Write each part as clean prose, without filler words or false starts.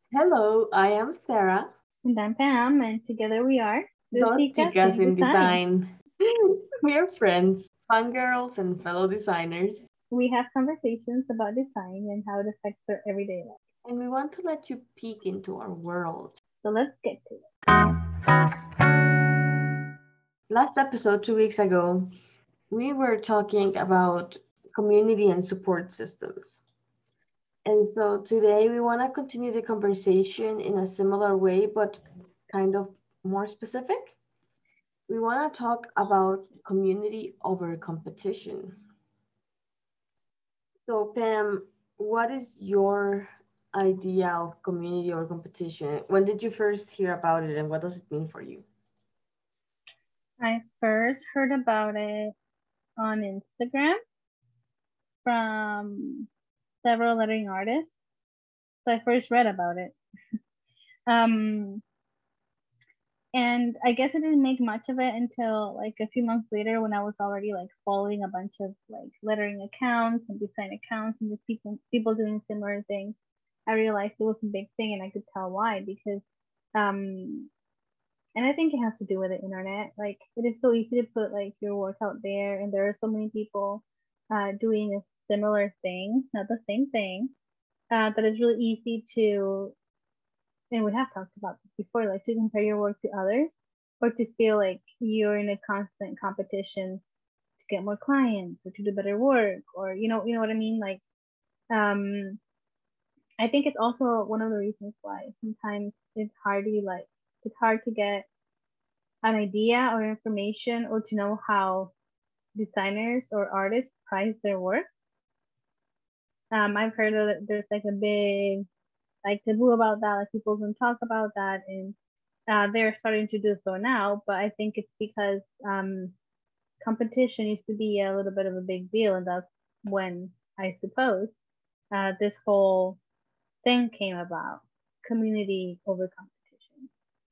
Hello, I am Sarah. And I'm Pam, and together we are Dos Dos Chicas chicas in in Design. design. We are friends, fangirls, and fellow designers, We have conversations about design and how it affects our everyday life. and we want to let you peek into our world. So let's get to it. Last episode, 2 weeks ago, we were talking about community and support systems. And so today we want to continue the conversation in a similar way, but kind of more specific. We want to talk about community over competition. So, Pam, what is your idea of community or competition? When did you first hear about it and what does it mean for you? I first heard about it on Instagram from several lettering artists. So I first read about it. Um, and I guess I didn't make much of it until like a few months later when I was already like following a bunch of like lettering accounts and design accounts and just people doing similar things. I realized it was a big thing and I could tell why because um and I think it has to do with the internet. Like it is so easy to put like your work out there and there are so many people doing a similar thing, not the same thing. That it's really easy to, and we have talked about this before, like to compare your work to others or to feel like you're in a constant competition to get more clients or to do better work or you know what I mean? Like um I think it's also one of the reasons why sometimes it's hard to get an idea or information or to know how designers or artists price their work. I've heard that there's like a big like taboo about that, like people don't talk about that, and they're starting to do so now. But I think it's because competition used to be a little bit of a big deal, and that's when I suppose this whole thing came about, community over competition.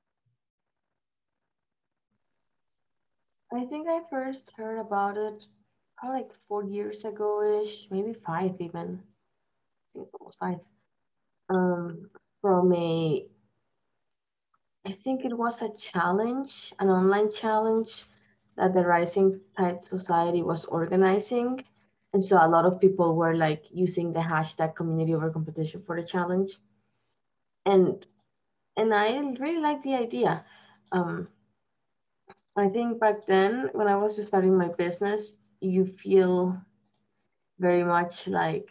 I think I first heard about it probably like 4 years ago-ish, maybe five even. I think it's almost five. Um, from I think it was a challenge, an online challenge that the Rising Tide Society was organizing. And so a lot of people were like using the hashtag community over competition for the challenge. And I really like the idea. Um, I think back then when I was just starting my business, you feel very much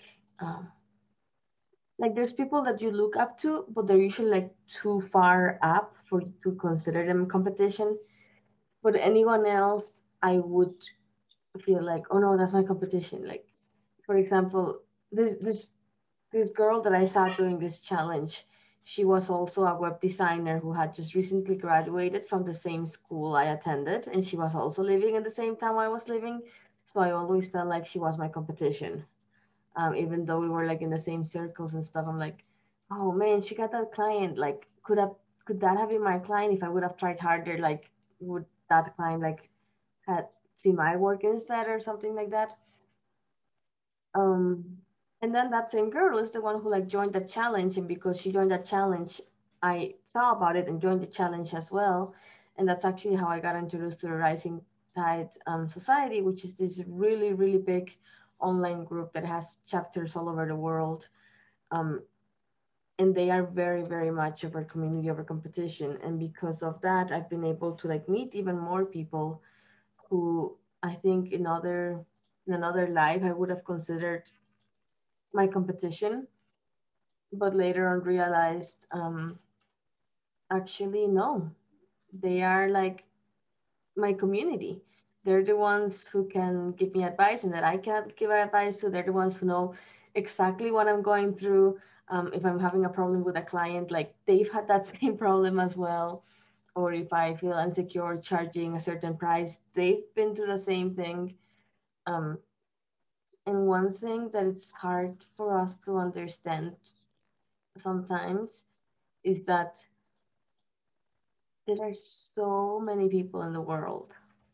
like there's people that you look up to, but they're usually like too far up for you to consider them competition. But anyone else, I would feel like, oh no, that's my competition. Like, for example, this girl that I saw doing this challenge, she was also a web designer who had just recently graduated from the same school I attended, and she was also living in the same town I was living. So I always felt like she was my competition. Even though we were like in the same circles and stuff, I'm like, oh man, she got that client. Like, could that have been my client if I would have tried harder? Like, would that client like had see my work instead or something like that? Um, and then that same girl is the one who like joined the challenge, and because she joined that challenge, I saw about it and joined the challenge as well. And that's actually how I got introduced to the Rising Tide Society, which is this really, really big online group that has chapters all over the world. Um, and they are very, very much over community over competition. And because of that, I've been able to like meet even more people who I think in another life I would have considered my competition, but later on realized actually no, they are like my community. They're the ones who can give me advice and that I cannot give advice to. They're the ones who know exactly what I'm going through. If I'm having a problem with a client, like they've had that same problem as well. Or if I feel insecure charging a certain price, they've been through the same thing. Um, and one thing that it's hard for us to understand sometimes is that there are so many people in the world,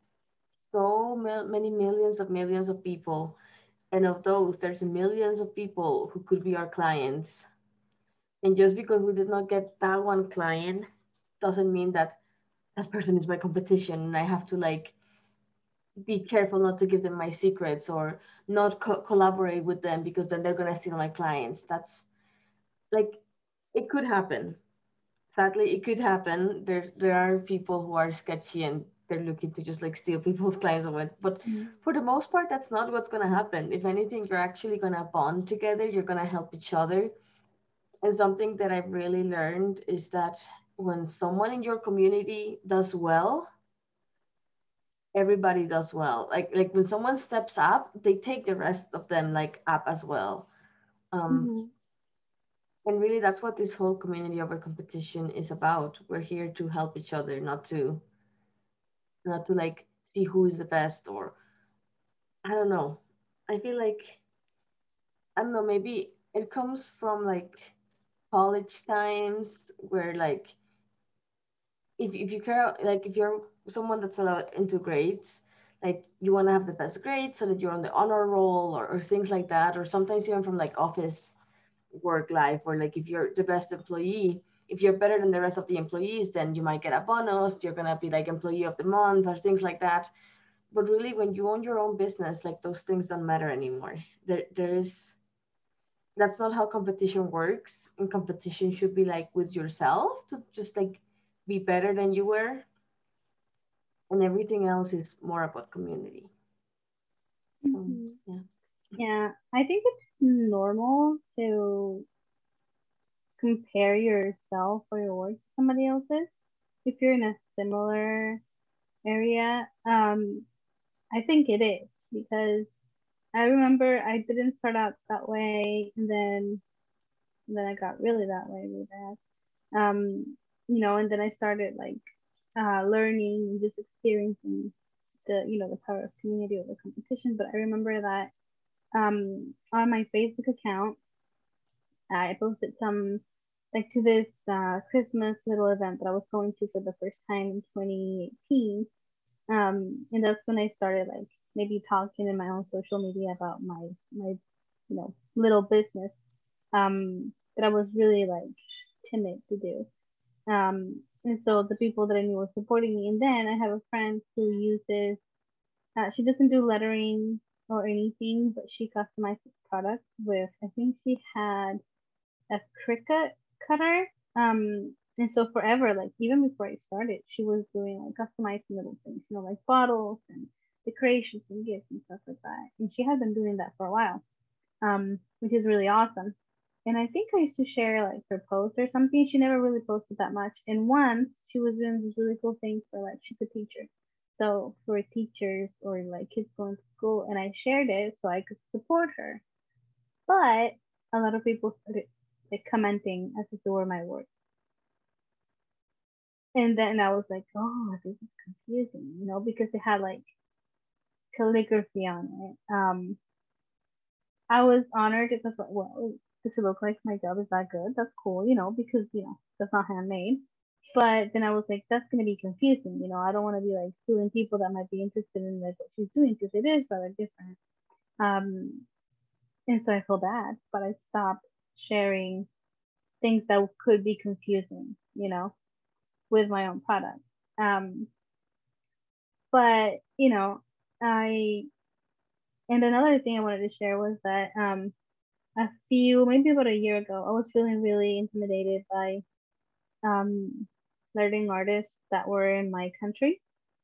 many millions of people. And of those, there's millions of people who could be our clients. And just because we did not get that one client doesn't mean that that person is my competition and I have to like be careful not to give them my secrets or not collaborate with them because then they're going to steal my clients. That's like, it could happen. Sadly, it could happen. There are people who are sketchy and they're looking to just like steal people's clients away. But Mhm. for the most part, that's not what's going to happen. If anything, you're actually going to bond together. You're going to help each other. And something that I've really learned is that when someone in your community does well, everybody does well. Like when someone steps up, they take the rest of them like up as well. Um, Mhm. and really, that's what this whole community over competition is about. We're here to help each other, not to like see who's the best or I don't know. I feel like I don't know. Maybe it comes from like college times where like if you care like if you're someone that's a lot into grades, like you want to have the best grades so that you're on the honor roll or things like that, or sometimes even from like office work life where like if you're the best employee, if you're better than the rest of the employees, then you might get a bonus, you're gonna be like employee of the month or things like that. But really when you own your own business, like those things don't matter anymore. There is That's not how competition works, and competition should be like with yourself to just like be better than you were, and everything else is more about community. So Mhm. yeah. Yeah, I think it's normal to compare yourself or your work to somebody else's if you're in a similar area. I think it is because I remember I didn't start out that way, and then I got really that way really bad. And then I started like learning and just experiencing the power of community over competition. But I remember that on my Facebook account, I posted some like to this Christmas little event that I was going to for the first time in 2018. And that's when I started like maybe talking in my own social media about my little business that I was really like timid to do. And so the people that I knew were supporting me. And then I have a friend who uses she doesn't do lettering or anything, but she customizes products with I think she had a Cricut cutter. And so forever, like even before I started, she was doing like customizing little things, like bottles and decorations and gifts and stuff like that. And she had been doing that for a while, which is really awesome. And I think I used to share like her posts or something. She never really posted that much. And once she was doing this really cool thing for like she's a teacher. So for teachers or like kids going to school, and I shared it so I could support her. But a lot of people started like commenting as if they were my work. And then I was like, oh, this is confusing, because it had like calligraphy on it. I was honored. It was like, well, does it look like my job is that good? That's cool, because, that's not handmade. But then I was like, that's going to be confusing. I don't want to be like suing people that might be interested in like what she's doing because it is rather different. Um, and so I feel bad, but I stopped sharing things that could be confusing, with my own product. Um, but I and another thing I wanted to share was that maybe about a year ago, I was feeling really intimidated by learning artists that were in my country,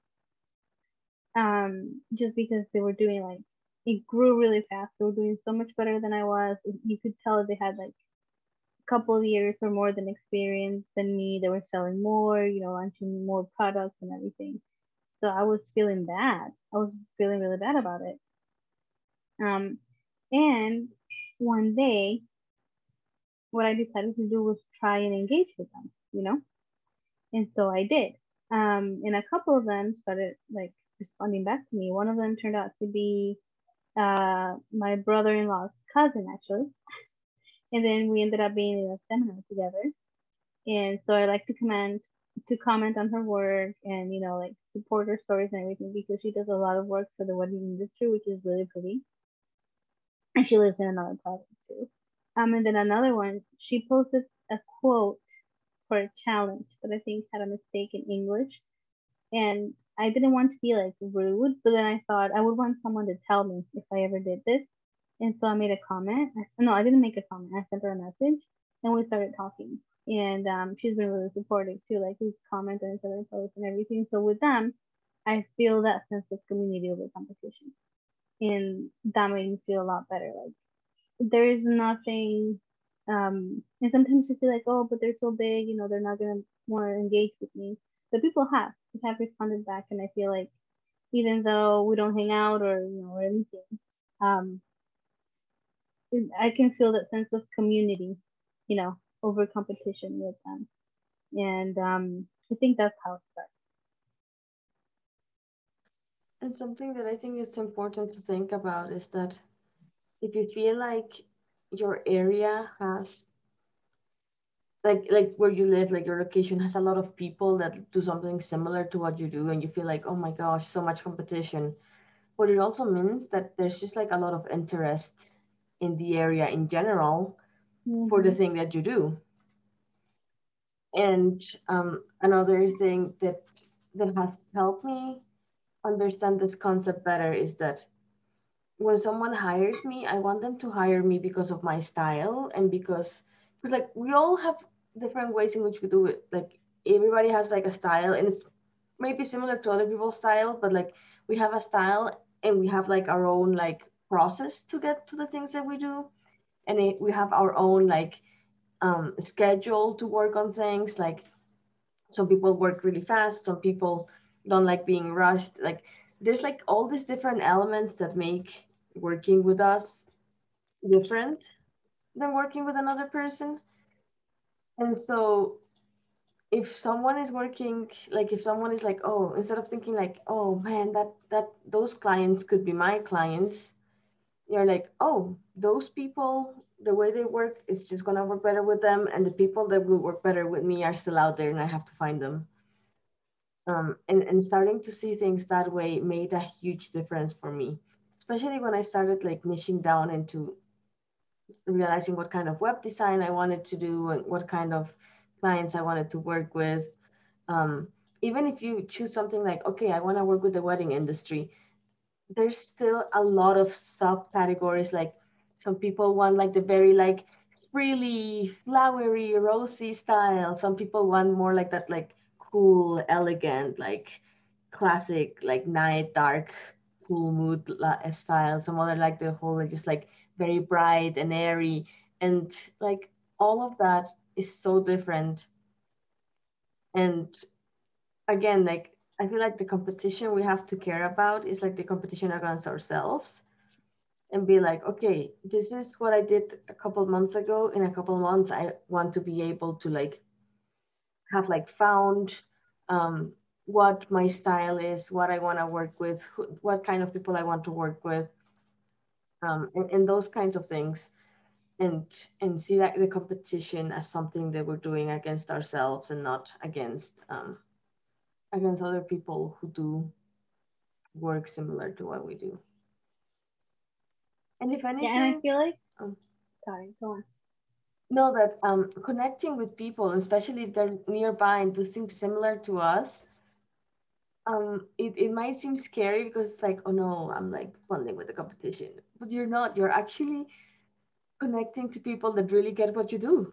just because they were doing like it grew really fast. They were doing so much better than I was. You could tell they had like a couple of years or more than experience than me. They were selling more, launching more products and everything. So I was feeling bad. I was feeling really bad about it. Um, and one day, what I decided to do was try and engage with them. And so I did. And a couple of them started like responding back to me. One of them turned out to be my brother-in-law's cousin, actually. And then we ended up being in a seminar together. And so I like to comment on her work and like support her stories and everything because she does a lot of work for the wedding industry, which is really pretty. And she lives in another province too. And then another one, she posted a quote for a challenge that I think had a mistake in English, and I didn't want to be like rude, but then I thought I would want someone to tell me if I ever did this, and so I made a comment. No, I didn't make a comment. I sent her a message, and we started talking. And she's been really supportive too. Like we comment on each other's posts and everything. So with them, I feel that sense of community over competition, and that made me feel a lot better. Like there is nothing. And sometimes you feel like, oh, but they're so big, they're not gonna want to engage with me. But people have responded back, and I feel like even though we don't hang out or anything, um, I can feel that sense of community, over competition with them, and I think that's how it starts. And something that I think it's important to think about is that if you feel like your area has like where you live, like your location has a lot of people that do something similar to what you do, and you feel like, oh my gosh, so much competition. But it also means that there's just like a lot of interest in the area in general for the Mm-hmm. thing that you do. And another thing that has helped me understand this concept better is that when someone hires me, I want them to hire me because of my style and because like we all have different ways in which we do it. Like everybody has like a style and it's maybe similar to other people's style, but like we have a style and we have like our own like process to get to the things that we do. And we have our own like schedule to work on things. Like some people work really fast, some people don't like being rushed. Like there's like all these different elements that make working with us different than working with another person. And so if someone is working, like if someone is like, oh, instead of thinking like, oh man, that those clients could be my clients, you're like, oh, those people, the way they work is just gonna work better with them, and the people that will work better with me are still out there and I have to find them. And starting to see things that way made a huge difference for me, especially when I started like niching down into realizing what kind of web design I wanted to do and what kind of clients I wanted to work with. Um, Even if you choose something like, okay, I want to work with the wedding industry, there's still a lot of subcategories. Like some people want like the very like really flowery, rosy style. Some people want more like that, like cool, elegant, like classic, like night dark, cool mood style. Some other like the whole like, just like very bright and airy, and like all of that is so different. And again, like I feel like the competition we have to care about is like the competition against ourselves and be like, okay, this is what I did a couple months ago. In a couple months, I want to be able to like have like found um, what my style is, what I want to work with, what kind of people I want to work with, and those kinds of things, and see that the competition as something that we're doing against ourselves and not against other people who do work similar to what we do. And if Yeah, and I anything, feel like, um, sorry, go on. know that connecting with people, especially if they're nearby and do things similar to us, it might seem scary because it's like, oh no, I'm like bonding with the competition. But you're not. You're actually connecting to people that really get what you do.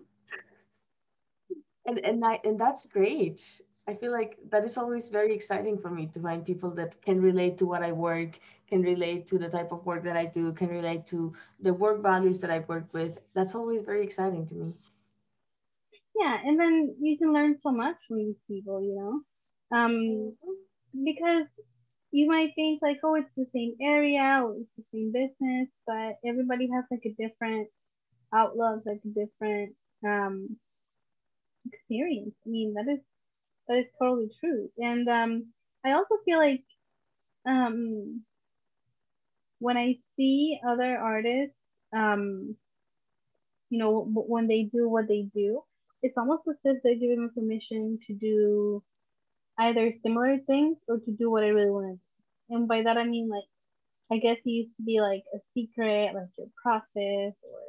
And that's great. I feel like that is always very exciting for me to find people that can relate to what I work, can relate to the type of work that I do, can relate to the work values that I work with. That's always very exciting to me. Yeah, and then you can learn so much from these people. Mhm. Because you might think like, oh, it's the same area or it's the same business, but everybody has like a different outlook, like a different um experience. I mean, that is totally true. And I also feel like um when I see other artists, um, when they do what they do, it's almost as if they're giving me permission to do either similar things or to do what I really want to do. And by that I mean like I guess it used to be like a secret, like your process or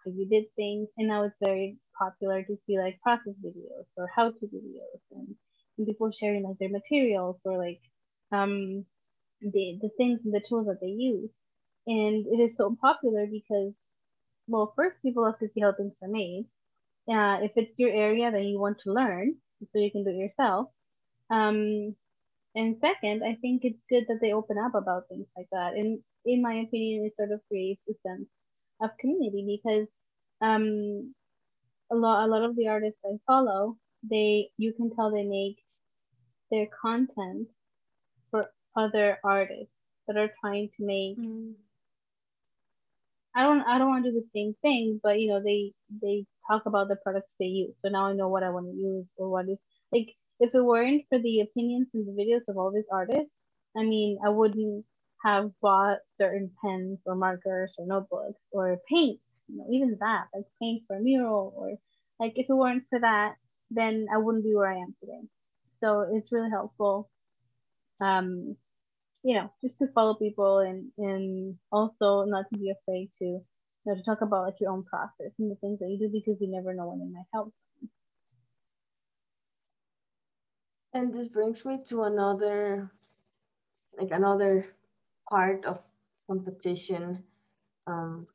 like you did things, and now it's very popular to see like process videos or how to videos, and people sharing like their materials or like um the things and the tools that they use. And it is so popular because, well, first people love to see how things are made. If it's your area that you want to learn, so you can do it yourself. Um, and second, I think it's good that they open up about things like that. And in my opinion, it sort of creates a sense of community because um, a lot of the artists I follow, they you can tell they make their content for other artists that are trying to make. Mm. I don't want to do the same thing, but they talk about the products they use. So now I know what I want to use or what is like. If it weren't for the opinions and the videos of all these artists, I mean, I wouldn't have bought certain pens or markers or notebooks or paint. Even that, like paint for a mural or like if it weren't for that, then I wouldn't be where I am today. So it's really helpful. Um, just to follow people and also not to be afraid to talk about like your own process and the things that you do because you never know when it might help. And this brings me to another part of competition. Um,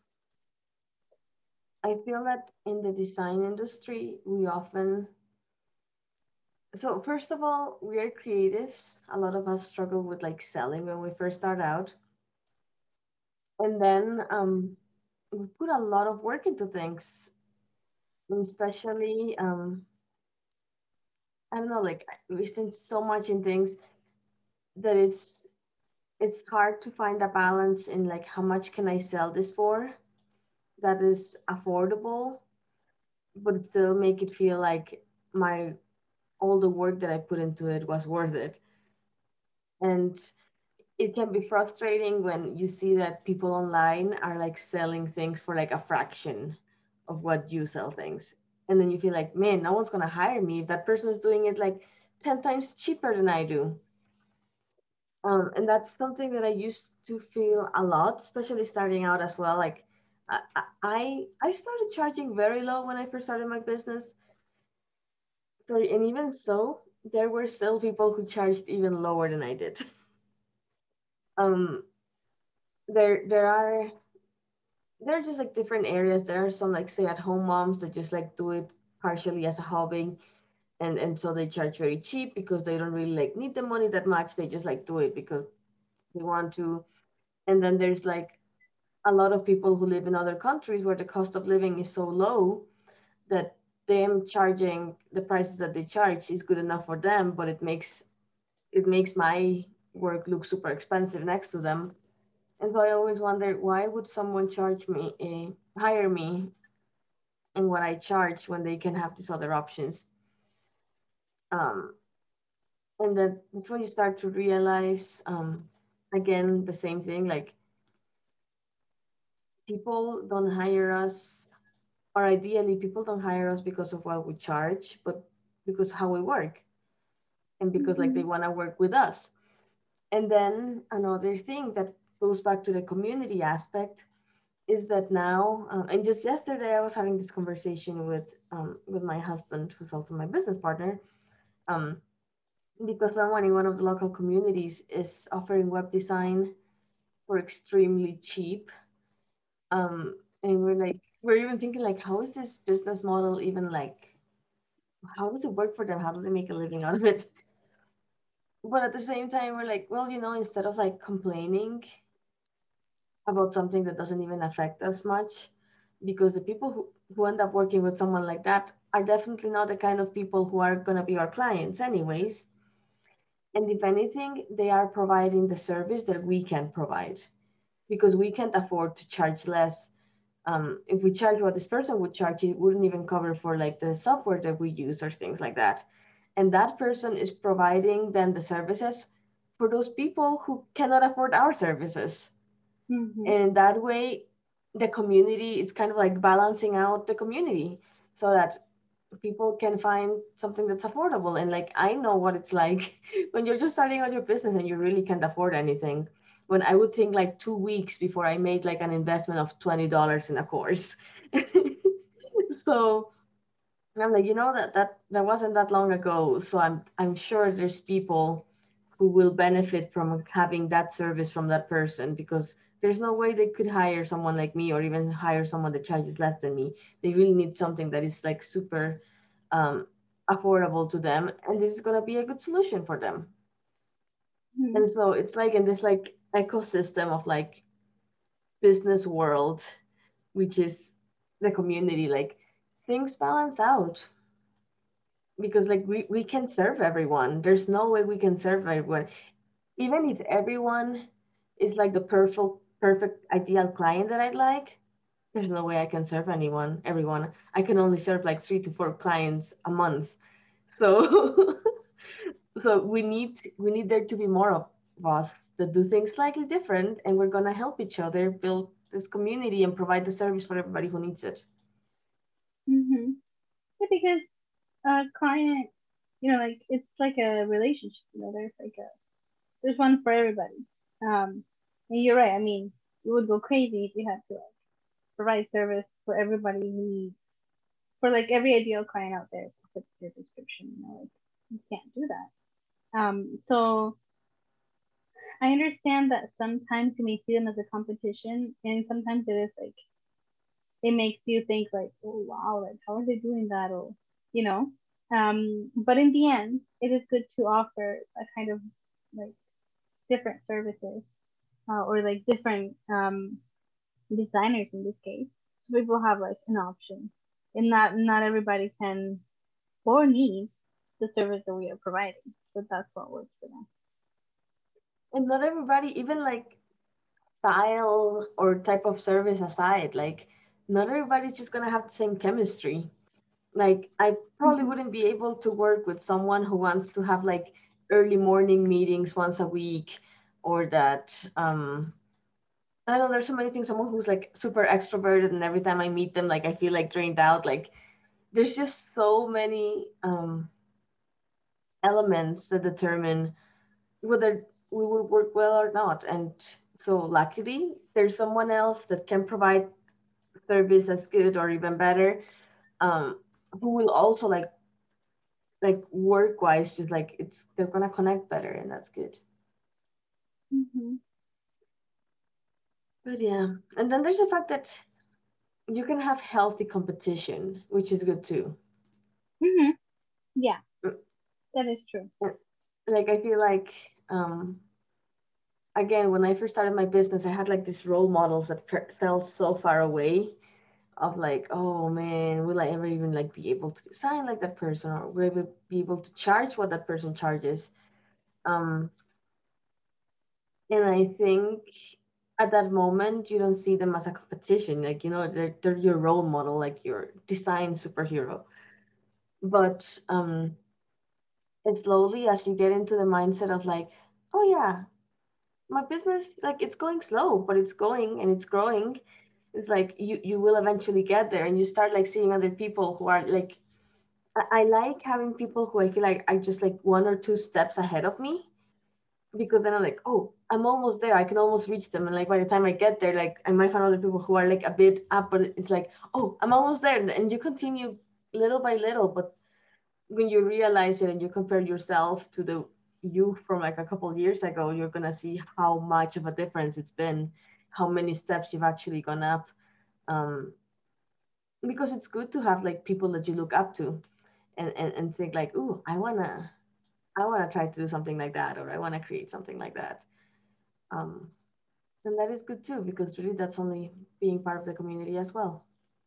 I feel that in the design industry, we often, so first of all, we are creatives. A lot of us struggle with like selling when we first start out. And then we put a lot of work into things, especially, I don't know, like we spend so much in things that it's hard to find a balance in like how much can I sell this for that is affordable, but still make it feel like my all the work that I put into it was worth it. And it can be frustrating when you see that people online are like selling things for like a fraction of what you sell things. And then you feel like, man, no one's gonna hire me if that person is doing it like 10 times cheaper than I do. And that's something that I used to feel a lot, especially starting out as well. Like I started charging very low when I first started my business. Sorry, and even so, there were still people who charged even lower than I did. Um, there are just like different areas. There are some like stay at home moms that just like do it partially as a hobby, and so they charge very cheap because they don't really like need the money that much. They just like do it because they want to. And then there's like a lot of people who live in other countries where the cost of living is so low that them charging the prices that they charge is good enough for them, but it makes my work look super expensive next to them. And so I always wonder, why would someone hire me and what I charge when they can have these other options? Um, and that's when you start to realize, again, the same thing, like people don't hire us, or ideally people don't hire us because of what we charge, but because how we work and because like they Mm-hmm. want to work with us. And then another thing that goes back to the community aspect is that now, and just yesterday I was having this conversation with my husband, who's also my business partner, um, because someone in one of the local communities is offering web design for extremely cheap. And we're even thinking like, how is this business model even like, how does it work for them? How do they make a living out of it? But at the same time, we're like, well, instead of like complaining about something that doesn't even affect us much, because the people who end up working with someone like that are definitely not the kind of people who are going to be our clients anyways. And if anything, they are providing the service that we can provide because we can't afford to charge less. If we charge what this person would charge, it wouldn't even cover for like the software that we use or things like that. And that person is providing then the services for those people who cannot afford our services. Mm-hmm. And that way, the community is kind of like balancing out the community so that people can find something that's affordable. And like, I know what it's like when you're just starting out your business and you really can't afford anything. When I would think like 2 weeks before I made like an investment of $20 in a course. So I'm like, that wasn't that long ago. So I'm sure there's people who will benefit from having that service from that person, because there's no way they could hire someone like me, or even hire someone that charges less than me. They really need something that is like super um, affordable to them, and this is going to be a good solution for them. Mhm. And so it's like in this like ecosystem of like business world, which is the community, like things balance out, because like we can serve everyone. There's no way we can serve everyone. Even if everyone is like the perfect ideal client that I'd like, there's no way I can serve everyone. I can only serve like 3 to 4 clients a month. So so we need there to be more of us that do things slightly different, and we're gonna help each other build this community and provide the service for everybody who needs it. Mhm. Yeah, because client, like it's like a relationship. There's one for everybody. And you're right. I mean, you would go crazy if you had to like provide service for everybody who needs, for like every ideal client out there to fit your description. Like you can't do that. So I understand that sometimes you may see them as a competition, and sometimes it is like it makes you think like, oh wow, like how are they doing that, or you know. But in the end, it is good to offer a kind of like different services, or like different designers in this case, so people have like an option, and not everybody can or needs the service that we are providing. So that's what works for them. And not everybody, even like style or type of service aside, like not everybody's just gonna have the same chemistry. Like I probably Mm-hmm. wouldn't be able to work with someone who wants to have like early morning meetings once a week, or that I don't know, there's so many things. Someone who's like super extroverted, and every time I meet them, like I feel like drained out. Like there's just so many elements that determine whether we would work well or not. And so luckily there's someone else that can provide service as good or even better, um, who will also like work wise, just like they're gonna connect better, and that's good. Mm-hmm. But yeah, and then there's the fact that you can have healthy competition, which is good too. Mm-hmm. Yeah, Mm, that is true. like I feel like again, when I first started my business, I had like these role models that felt so far away, of like, oh man, will I ever even like be able to design like that person, or will I be able to charge what that person charges? um and I think at that moment you don't see them as a competition, like they're your role model, like your design superhero. But slowly, as you get into the mindset of like, oh yeah, my business, like it's going slow, but it's going and it's growing. It's like you will eventually get there, and you start like seeing other people who are like, I like having people who I feel like are just like 1 or 2 steps ahead of me, because then I'm like, oh, I'm almost there. I can almost reach them. And like by the time I get there, like I might find other people who are like a bit up, but it's like, oh, I'm almost there. And you continue little by little. But when you realize it and you compare yourself to the you from like a couple of years ago, you're gonna see how much of a difference it's been, how many steps you've actually gone up. Um, because it's good to have like people that you look up to, and think like, ooh, I wanna try to do something like that, or I wanna create something like that. Um, and that is good too, because really that's only being part of the community as well.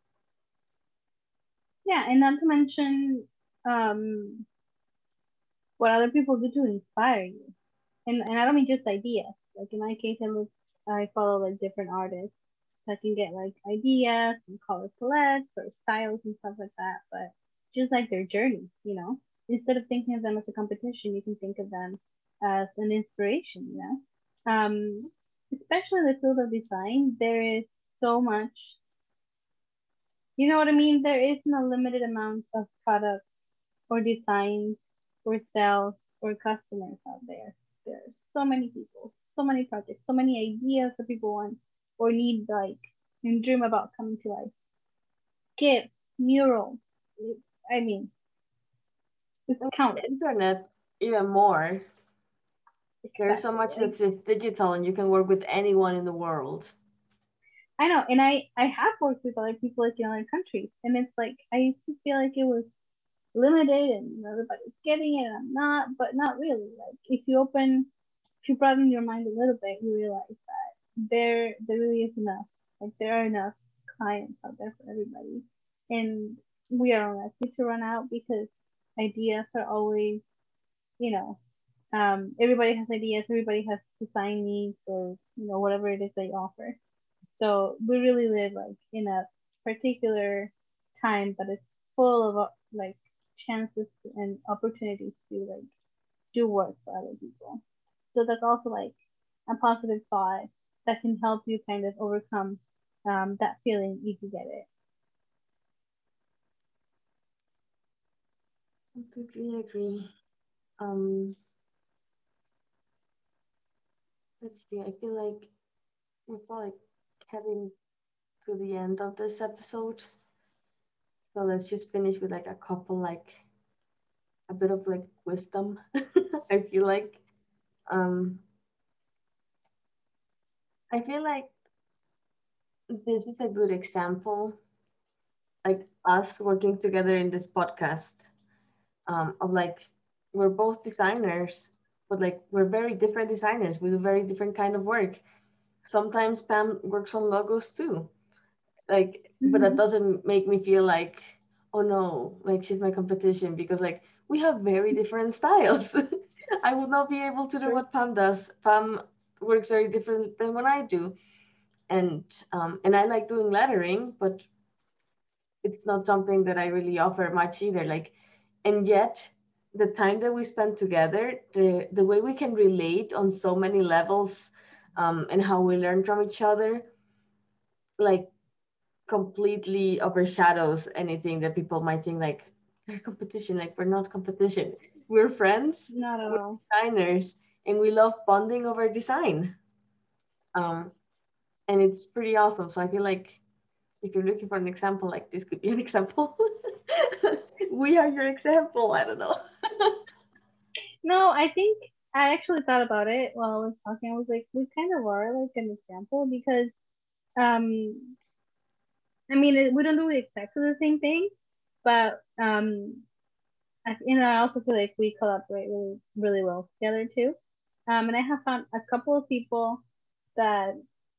Yeah, and not to mention um what other people do to inspire you. And I don't mean just ideas. Like in my case, I follow like different artists, so I can get like ideas and color palettes or styles and stuff like that. But just like their journey, instead of thinking of them as a competition, you can think of them as an inspiration. Especially in the field of design, there is so much. You know what I mean? There isn't a limited amount of products or designs or sales or customers out there. There's so many people, so many projects, so many ideas that people want or need, like, and dream about coming to life. Gifts. murals. I mean, it's And the countless. internet, even more. There's so Exactly. much Like that's just digital, and you can work with anyone in the world. I know, and I have worked with other people like in other countries, and it's like I used to feel like it was limited and everybody's getting it and I'm not, but not really. Like if you broaden your mind a little bit, you realize that there really is enough. Like there are enough clients out there for everybody, and we are unlikely to run out because ideas are always, you know, everybody has ideas, everybody has design needs or whatever it is they offer. So we really live like in a particular time that is full of like chances and opportunities to like do work for other people. So that's also like a positive thought that can help you kind of overcome that feeling if you get it. Completely agree. Um, let's see. I feel like we're probably heading to the end of this episode. So let's just finish with like a couple, like a bit of like wisdom. I feel like, um, I feel like this is a good example, like us working together in this podcast, of like we're both designers, but like we're very different designers. We do very different kind of work. Sometimes Pam works on logos too. Like, but that Mm-hmm. doesn't make me feel like, oh no, like she's my competition, because like we have very different styles. I would not be able to do True. what Pam does. Pam works very different than what I do, and I like doing lettering, but it's not something that I really offer much either. Like, and yet the time that we spend together, the way we can relate on so many levels, and how we learn from each other, like completely overshadows anything that people might think like they're competition. Like, we're not competition. We're friends, Not at we're all. designers, and we love bonding over design. Um, and it's pretty awesome. So I feel like if you're looking for an example, like this could be an example. We are your example. I don't know. No, I think I actually thought about it while I was talking. I was like, we kind of are like an example because um I mean, we don't do exactly the same thing, but I also feel like we collaborate really, really well together too. And I have found a couple of people that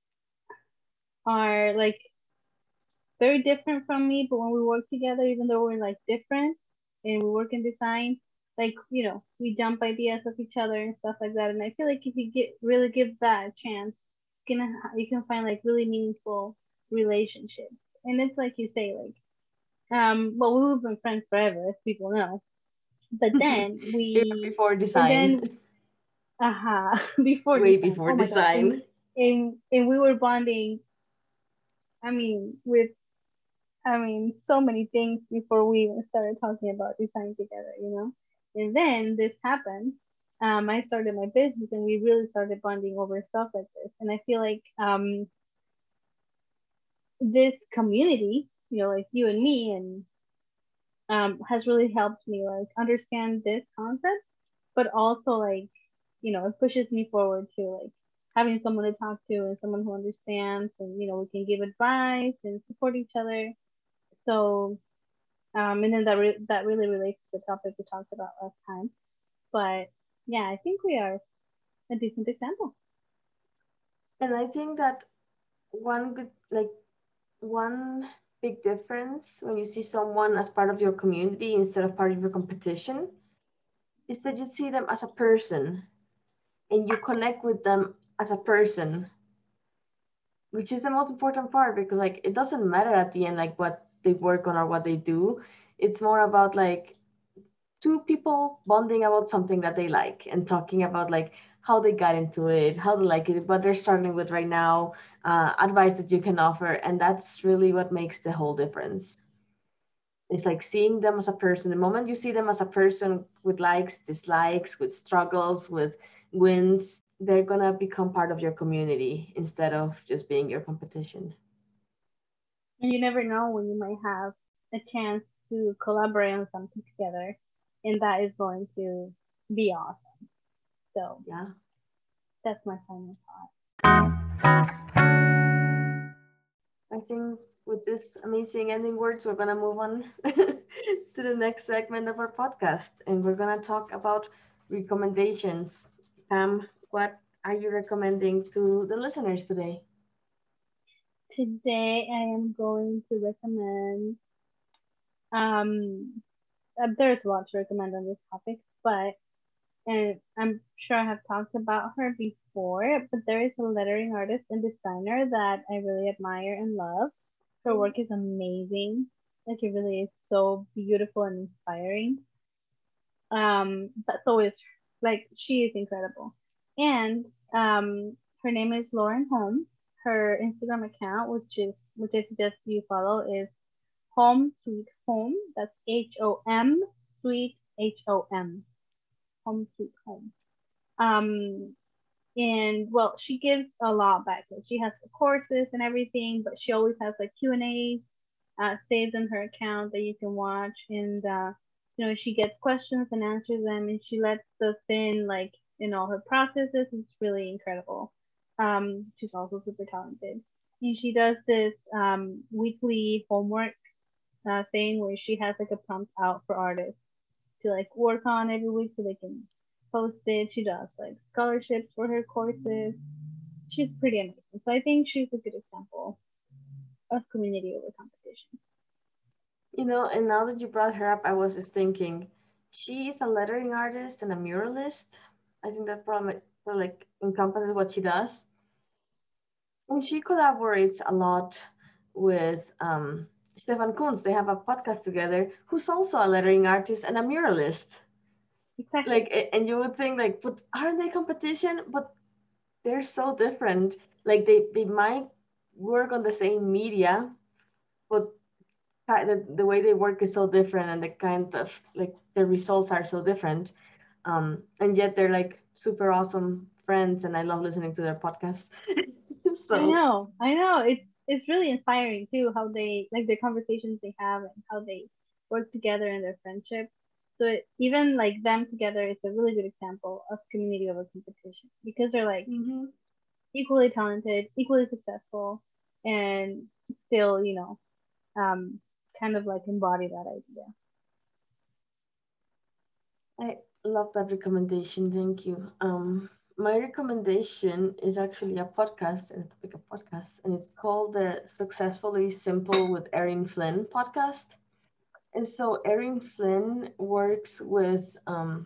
are like very different from me, but when we work together, even though we're like different and we work in design, like we jump ideas of each other and stuff like that. And I feel like if you really give that a chance, you can find like really meaningful relationships. And it's like you say, like well, we've been friends forever, as people know. But then Even we, before and then, design, before way design. before Oh my God. And, design. and we were bonding, I mean, with, so many things before we even started talking about design together. And then this happened. I started my business and we really started bonding over stuff like this. And I feel like, this community, like you and me and has really helped me like understand this concept, but also like it pushes me forward to like having someone to talk to and someone who understands, and we can give advice and support each other. So and then that really relates to the topic we talked about last time. But yeah, I think we are a decent example. And I think that one good, like one big difference when you see someone as part of your community instead of part of your competition is that you see them as a person and you connect with them as a person, which is the most important part, because like it doesn't matter at the end like what they work on or what they do. It's more about like two people bonding about something that they like and talking about like how they got into it, how they like it, what they're struggling with right now, advice that you can offer. And that's really what makes the whole difference. It's like seeing them as a person. The moment you see them as a person with likes, dislikes, with struggles, with wins, they're gonna become part of your community instead of just being your competition. And you never know when you might have a chance to collaborate on something together, and that is going to be awesome. So Yeah. that's my final thought. I think with this amazing ending words, we're going to move on to the next segment of our podcast. And we're going to talk about recommendations. What are you recommending to the listeners today? Today I am going to recommend um there's a lot to recommend on this topic, but and I'm sure I have talked about her before, but there is a lettering artist and designer that I really admire and love. Her work is amazing. Like it really is so beautiful and inspiring. That's always like she is incredible. And her name is Lauren Holmes. Her Instagram account, which I suggest you follow, is Home Sweet Home. That's HOM Sweet HOM. Home Sweet Home. Um, and well, she gives a lot back. Like, she has courses and everything, but she always has like Q&A saved on her account that you can watch. And she gets questions and answers them, and she lets us in like in all her processes. It's really incredible. She's also super talented, and she does this weekly homework thing where she has like a prompt out for artists to like work on every week so they can post it. She does like scholarships for her courses. She's pretty amazing. So I think she's a good example of community over competition. And now that you brought her up, I was just thinking, she is a lettering artist and a muralist. I think that probably like encompasses what she does. And she collaborates a lot with Stefan Kunz. They have a podcast together, who's also a lettering artist and a muralist. Exactly. Like, and you would think like, but aren't they competition? But they're so different. Like they might work on the same media, but the way they work is so different, and the kind of like the results are so different. And yet they're like super awesome friends, and I love listening to their podcast. So I know. It's really inspiring too how they like the conversations they have and how they work together in their friendship. So even like them together is a really good example of community over competition because they're like mhm. equally talented, equally successful, and still, um, kind of like embody that idea. I love that recommendation. Thank you. My recommendation is actually a podcast and a topic of podcast, and it's called the Successfully Simple with Erin Flynn podcast. And so Erin Flynn works with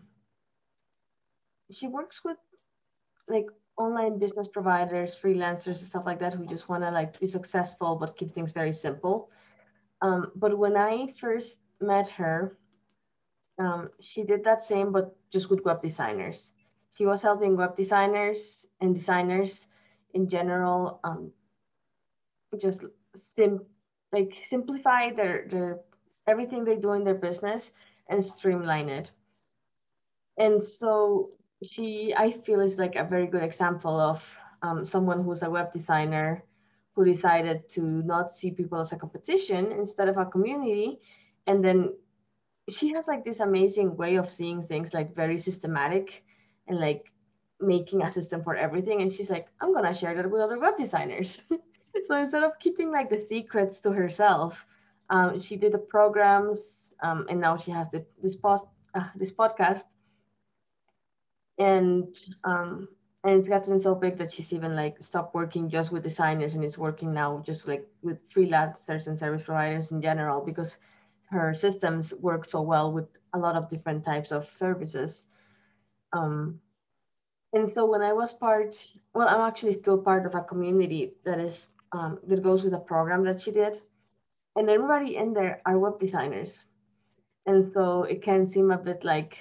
she works with like online business providers, freelancers, and stuff like that who just want to like be successful but keep things very simple. But when I first met her, she did that same, but just with web designers. She was helping web designers and designers in general, just sim- simplify their everything they do in their business and streamline it. And so I feel, is like a very good example of someone who's a web designer who decided to not see people as a competition instead of a community. And then she has like this amazing way of seeing things, like very systematic and like making a system for everything. And she's like, I'm gonna share that with other web designers. So instead of keeping like the secrets to herself, she did the programs, and now she has this podcast, and um, and it's gotten so big that she's even like stopped working just with designers and is working now just like with freelancers and service providers in general, because her systems work so well with a lot of different types of services. Um, and so when I was well, I'm actually still part of a community that goes with a program that she did, and everybody in there are web designers, and so it can seem a bit like,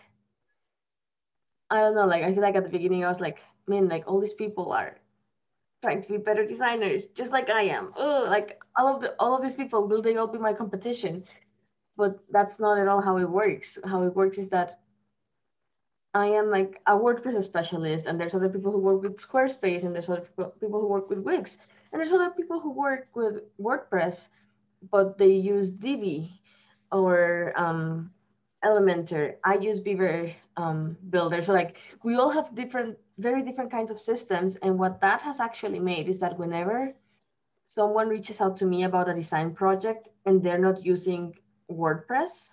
I don't know, like I feel like at the beginning I was like, man, like all these people are trying to be better designers, just like I am. Oh, like all of these people, will they all be my competition? But that's not at all how it works. How it works is that I am like a WordPress specialist, and there's other people who work with Squarespace, and there's other people who work with Wix, and there's other people who work with WordPress, but they use Divi, or Elementor. I use Beaver Builder. So like we all have different, very different kinds of systems. And what that has actually made is that whenever someone reaches out to me about a design project and they're not using WordPress,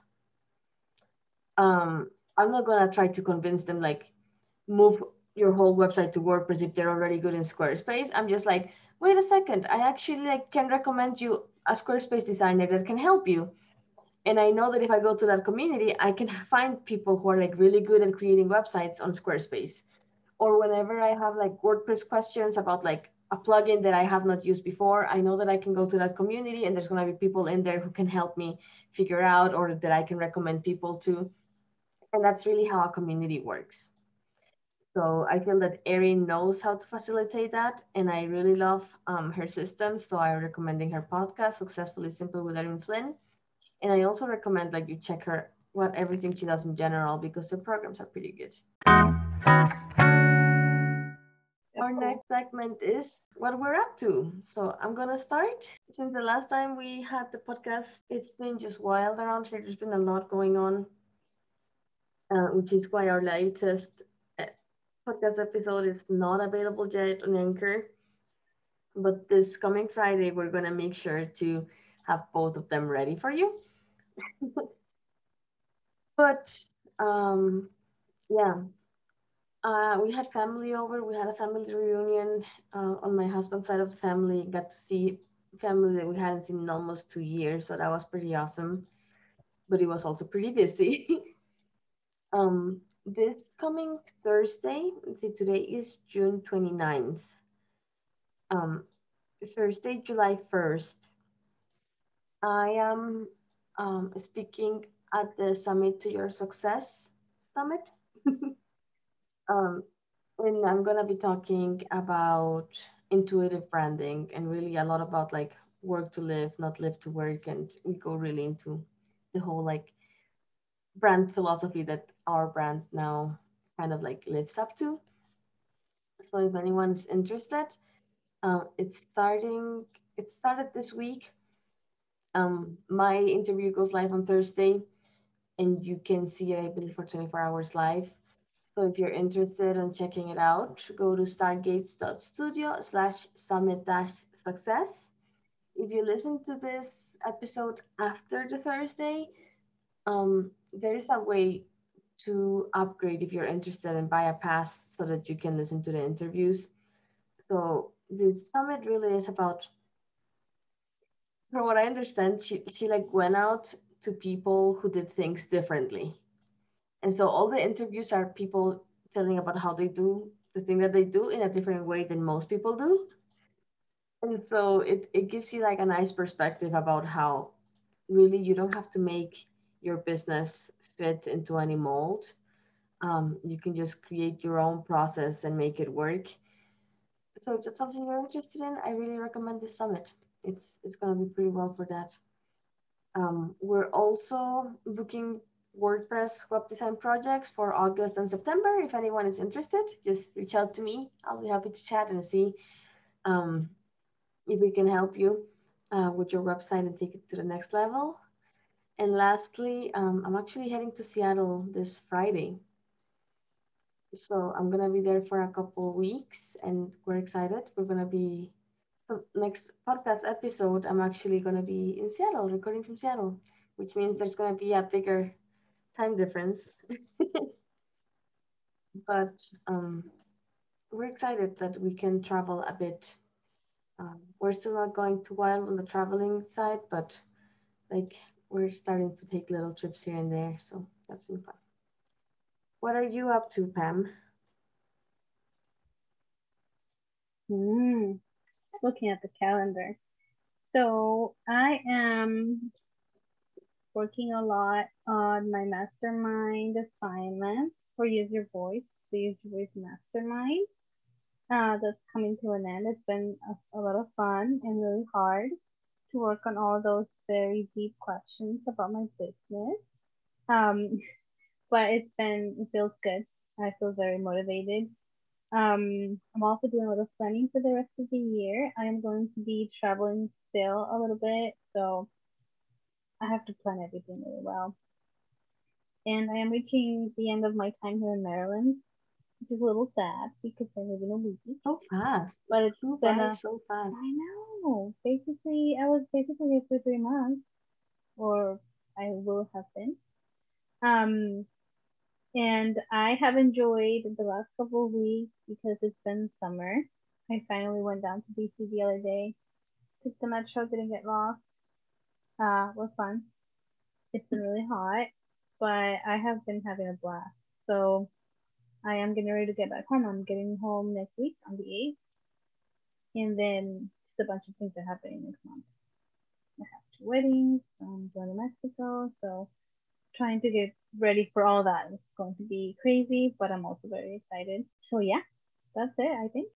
I'm not gonna try to convince them like move your whole website to WordPress if they're already good in Squarespace. I'm just like, wait a second, I actually like can recommend you a Squarespace designer that can help you. And I know that if I go to that community, I can find people who are like really good at creating websites on Squarespace. Or whenever I have like WordPress questions about like a plugin that I have not used before, I know that I can go to that community and there's going to be people in there who can help me figure out or that I can recommend people to. And that's really how a community works. So I feel that Erin knows how to facilitate that, and I really love her system. So I'm recommending her podcast, Successfully Simple with Erin Flynn. And I also recommend like you check her what everything she does in general because her programs are pretty good. That's Our cool. next segment is what we're up to. So I'm gonna start. Since the last time we had the podcast, it's been just wild around here. There's been a lot going on, which is why our latest uh, podcast episode is not available yet on Anchor. But this coming Friday, we're gonna make sure to have both of them ready for you. But um, yeah, we had family over. We had a family reunion on my husband's side of the family. Got to see family that we hadn't seen in almost 2 years, so that was pretty awesome. But it was also pretty busy. This coming Thursday, let's see, today is June 29th. Um, Thursday, July 1st, I am speaking at the Summit to Your Success Summit. Um, and I'm gonna be talking about intuitive branding and really a lot about like work to live, not live to work. And we go really into the whole like brand philosophy that our brand now kind of like lives up to. So if anyone's interested, it's starting. It started this week. My interview goes live on Thursday, and you can see it, I believe, for 24 hours live. So if you're interested in checking it out, go to stargates.studio/summit-success. If you listen to this episode after the Thursday, there is a way to upgrade if you're interested and buy a pass so that you can listen to the interviews. So this summit really is about, from what I understand, she like went out to people who did things differently. And so all the interviews are people telling about how they do the thing that they do in a different way than most people do. And so it gives you like a nice perspective about how really you don't have to make your business fit into any mold. You can just create your own process and make it work. So if that's something you're interested in, I really recommend this summit. It's gonna be pretty well for that. We're also booking WordPress web design projects for August and September. If anyone is interested, just reach out to me. I'll be happy to chat and see um, if we can help you with your website and take it to the next level. And lastly, I'm actually heading to Seattle this Friday. So I'm going to be there for a couple weeks and we're excited. We're going to be, next podcast episode, I'm actually going to be in Seattle, recording from Seattle, which means there's going to be a bigger time difference. But we're excited that we can travel a bit. We're still not going too wild on the traveling side, but like we're starting to take little trips here and there. So that's been fun. What are you up to, Pam? Hmm. Looking at the calendar. So I am working a lot on my mastermind assignments for Use Your Voice, the Use Your Voice Mastermind. That's coming to an end. It's been a lot of fun and really hard to work on all those very deep questions about my business. Um, but it feels good. I feel very motivated. I'm also doing a little planning for the rest of the year. I am going to be traveling still a little bit, so I have to plan everything really well. And I am reaching the end of my time here in Maryland, which is a little sad because I live in a week. So fast. But it's Flew been by a, so fast. I know. Basically, I was basically here for 3 months, or I will have been. Um, and I have enjoyed the last couple of weeks because it's been summer. I finally went down to BC the other day. Took the metro, didn't get lost. Was fun. It's been really hot, but I have been having a blast. So I am getting ready to get back home. I'm getting home next week on the 8th, and then just a bunch of things are happening next month. I have 2 weddings. I'm going to Mexico, so trying to get ready for all that. It's going to be crazy, but I'm also very excited. So yeah, that's it, I think.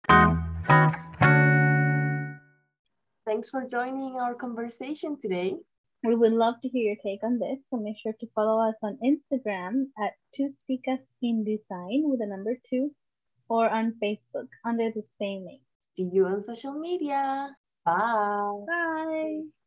Thanks for joining our conversation today. We would love to hear your take on this, so make sure to follow us on Instagram at Two Chicas in Design with the number 2, or on Facebook under the same name. See you on social media. Bye. Bye!